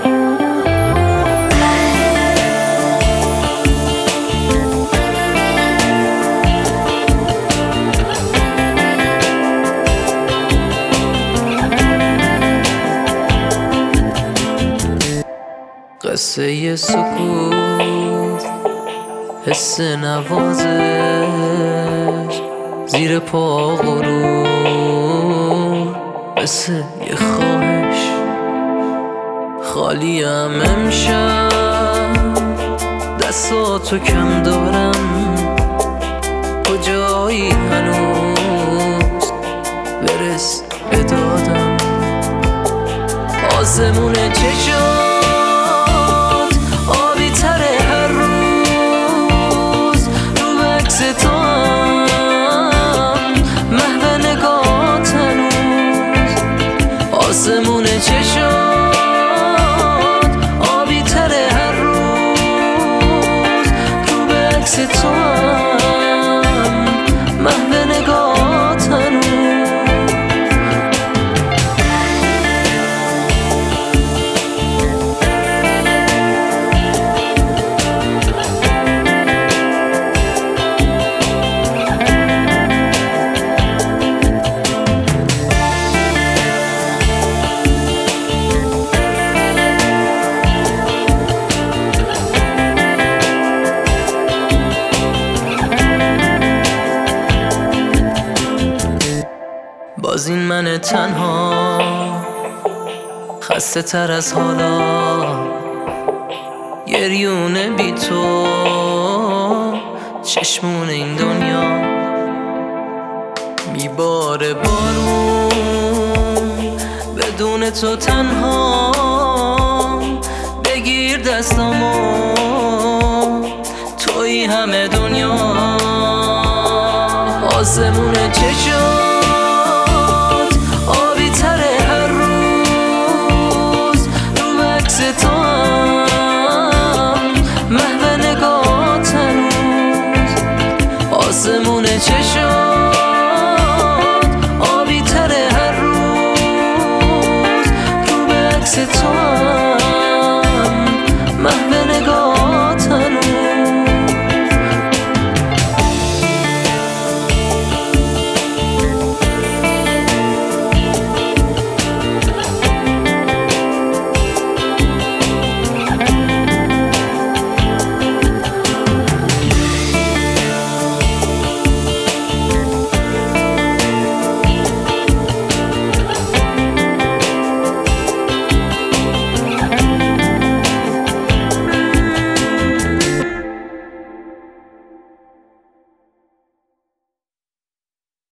قصه ی سکوت، حس نوازش زیر پا غرور، مثل یه خواهش. خالیم امشب، دستاتو کم دارم، کجایی هنوز برس به دادم. آسمون چشات آبی تره هر روز، رو عکس تو هم محو نگات هنوز. آسمون چشات آبی تره هر روز، رو به عکس تو هم محو نگات هنوز. باز این من تنها، خسته تر از حالا، گریونه بی تو، چشمون این دنیا. میباره بارون بدون تو تنها، بگیر دستامو، توی همه دنیا. آسمون چشم تو هم محو نگات هنوز. آسمون چشات آبی تره هر روز، رو به عکس تو